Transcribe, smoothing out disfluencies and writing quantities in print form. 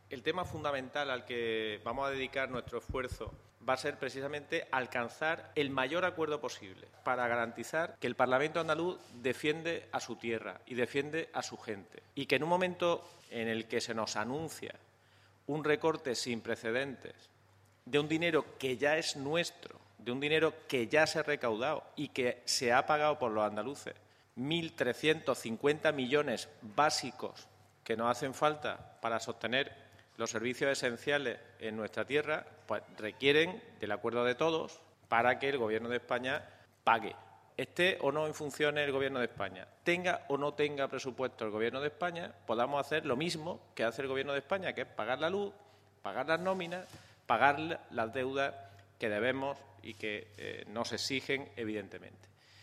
el tema fundamental al que vamos a dedicar nuestro esfuerzo va a ser precisamente alcanzar el mayor acuerdo posible para garantizar que el Parlamento andaluz defiende a su tierra y defiende a su gente. Y que en un momento en el que se nos anuncia un recorte sin precedentes de un dinero que ya es nuestro, de un dinero que ya se ha recaudado y que se ha pagado por los andaluces, 1.350 millones básicos que nos hacen falta para sostener los servicios esenciales en nuestra tierra, pues requieren del acuerdo de todos para que el Gobierno de España pague. Esté o no en funciones el Gobierno de España, tenga o no tenga presupuesto el Gobierno de España, podamos hacer lo mismo que hace el Gobierno de España, que es pagar la luz, pagar las nóminas, pagar las deudas que debemos y que nos exigen, evidentemente.